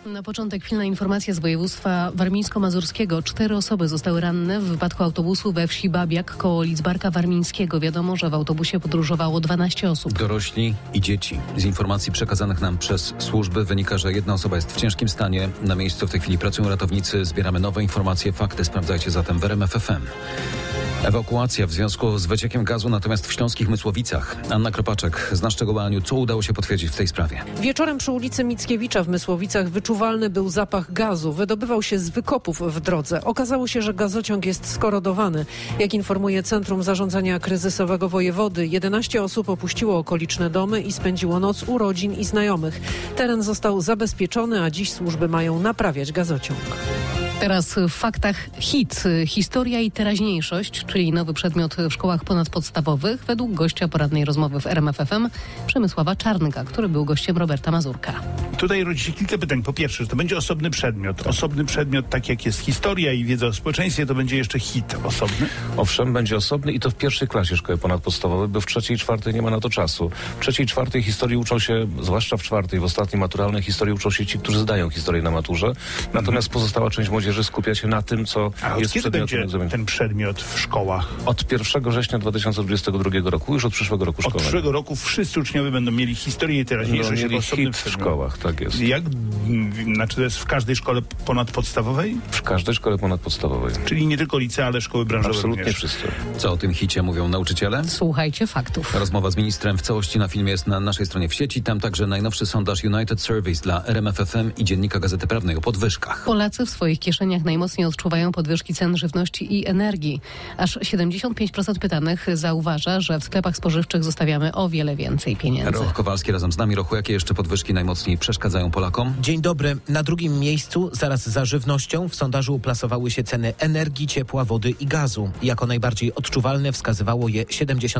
Na początek pilna informacja z województwa warmińsko-mazurskiego. 4 osoby zostały ranne w wypadku autobusu we wsi Babiak koło Lidzbarka Warmińskiego. Wiadomo, że w autobusie podróżowało 12 osób. Dorośli i dzieci. Z informacji przekazanych nam przez służby wynika, że jedna osoba jest w ciężkim stanie. Na miejscu w tej chwili pracują ratownicy. Zbieramy nowe informacje. Fakty sprawdzajcie zatem w RMF FM. Ewakuacja w związku z wyciekiem gazu natomiast w śląskich Mysłowicach. Anna Kropaczek z naszego Aniu, co udało się potwierdzić w tej sprawie? Wieczorem przy ulicy Mickiewicza w Mysłowicach wyczuwalny był zapach gazu. Wydobywał się z wykopów w drodze. Okazało się, że gazociąg jest skorodowany. Jak informuje Centrum Zarządzania Kryzysowego Wojewody, 11 osób opuściło okoliczne domy i spędziło noc u rodzin i znajomych. Teren został zabezpieczony, a dziś służby mają naprawiać gazociąg. Teraz w faktach hit. Historia i teraźniejszość, czyli nowy przedmiot w szkołach ponadpodstawowych według gościa porannej rozmowy w RMF FM Przemysława Czarnka, który był gościem Roberta Mazurka. Tutaj rodzi się kilka pytań. Po pierwsze, że to będzie osobny przedmiot. Osobny przedmiot, tak jak jest historia i wiedza o społeczeństwie, to będzie jeszcze hit osobny. Owszem, będzie osobny i to w pierwszej klasie szkoły ponadpodstawowej, bo w trzeciej i czwartej nie ma na to czasu. W trzeciej i czwartej historii uczą się, zwłaszcza w czwartej, w ostatniej maturalnej historii uczą się ci, którzy zdają historię na maturze. Natomiast pozostała część młodzieży skupia się na tym, co jest kiedy będzie ten przedmiot w szkołach? Od 1 września 2022 roku, już od przyszłego roku szkolnego. Od przyszłego roku wszyscy uczniowie będą mieli historię i teraźniejszość jako osobny w szkołach, tak jest. Znaczy to jest w każdej szkole ponadpodstawowej? W każdej szkole ponadpodstawowej. Czyli nie tylko licea, ale szkoły branżowe absolutnie również. wszyscy. Co o tym hicie mówią nauczyciele? Słuchajcie faktów. Rozmowa z ministrem w całości na filmie jest na naszej stronie w sieci. Tam także najnowszy sondaż United Surveys dla RMF FM i Dziennika Gazety Prawnej o podwyżkach. Polacy w swoich kieszeniach najmocniej odczuwają podwyżki cen żywności i energii. Aż 75% pytanych zauważa, że w sklepach spożywczych zostawiamy o wiele więcej pieniędzy. Roch Kowalski razem z nami. Rochu, jakie jeszcze podwyżki najmocniej przeszkadzają Polakom? Dzień dobry. Na drugim miejscu, zaraz za żywnością, w sondażu uplasowały się ceny energii, ciepła, wody i gazu. Jako najbardziej odczuwalne wskazywało je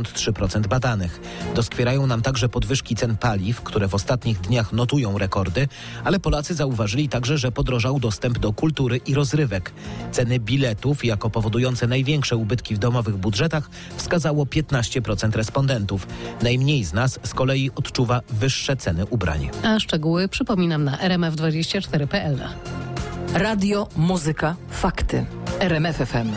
73% badanych. Doskwierają nam także podwyżki cen paliw, które w ostatnich dniach notują rekordy, ale Polacy zauważyli także, że podrożał dostęp do kultury i rozrywek. Ceny biletów, jako powodujące największe ubytki w domowych budżetach, wskazało 15% respondentów. Najmniej z nas z kolei odczuwa wyższe ceny ubrań. A szczegóły przypominam na rmf24.pl. Radio, muzyka, fakty. RMF FM.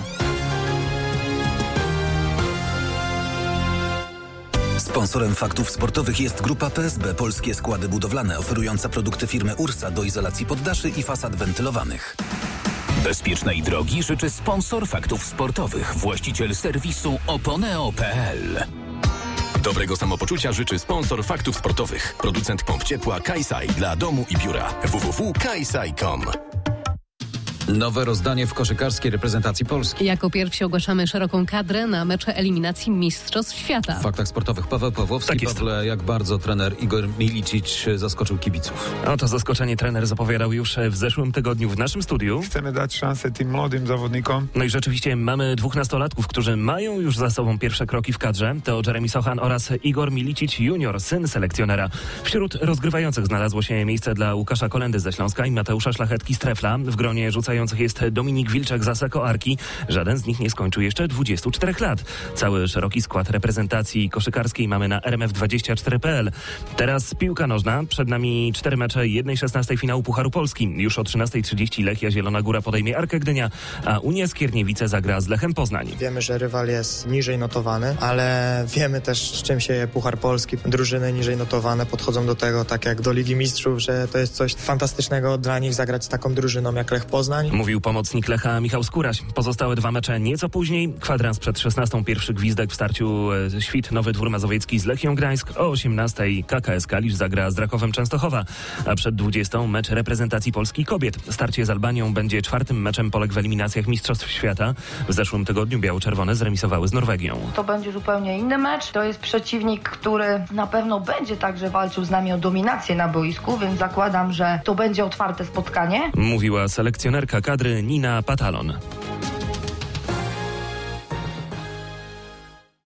Sponsorem faktów sportowych jest Grupa PSB Polskie Składy Budowlane, oferująca produkty firmy Ursa do izolacji poddaszy i fasad wentylowanych. Bezpiecznej drogi życzy sponsor faktów sportowych, właściciel serwisu oponeo.pl. Dobrego samopoczucia życzy sponsor faktów sportowych, producent pomp ciepła Kaisai dla domu i biura. www.kaisai.com. Nowe rozdanie w koszykarskiej reprezentacji Polski. Jako pierwsi ogłaszamy szeroką kadrę na mecze eliminacji Mistrzostw Świata. W faktach sportowych Paweł Pawłowski. Tak jest. Pawle, jak bardzo trener Igor Milicic zaskoczył kibiców? No to zaskoczenie trener zapowiadał już w zeszłym tygodniu w naszym studiu. Chcemy dać szansę tym młodym zawodnikom. No i rzeczywiście mamy 2 nastolatków, którzy mają już za sobą pierwsze kroki w kadrze. To Jeremy Sochan oraz Igor Milicic junior, syn selekcjonera. Wśród rozgrywających znalazło się miejsce dla Łukasza Kolendy ze Śląska i Mateusza Szlachetki z Trefla. W gronie rzucających jest Dominik Wilczek z Asseco Arki. Żaden z nich nie skończył jeszcze 24 lat. Cały szeroki skład reprezentacji koszykarskiej mamy na rmf24.pl. Teraz piłka nożna. Przed nami 4 mecze 1/16 finału Pucharu Polski. Już o 13:30 Lechia Zielona Góra podejmie Arkę Gdynia, a Unia Skierniewice zagra z Lechem Poznań. Wiemy, że rywal jest niżej notowany, ale wiemy też, z czym się je Puchar Polski. Drużyny niżej notowane podchodzą do tego tak jak do Ligi Mistrzów, że to jest coś fantastycznego dla nich zagrać z taką drużyną jak Lech Poznań. Mówił pomocnik Lecha Michał Skóraś. Pozostałe 2 mecze nieco później. Kwadrans przed 16:00 pierwszy gwizdek w starciu Świt Nowy Dwór Mazowiecki z Lechią Gdańsk. O 18:00 KKS Kalisz zagra z Rakowem Częstochowa, a przed 20:00 mecz reprezentacji Polski kobiet. Starcie z Albanią będzie 4. meczem Polek w eliminacjach Mistrzostw Świata. W zeszłym tygodniu biało-czerwone zremisowały z Norwegią. To będzie zupełnie inny mecz. To jest przeciwnik, który na pewno będzie także walczył z nami o dominację na boisku, więc zakładam, że to będzie otwarte spotkanie. Mówiła selekcjonerka kadry Nina Patalon.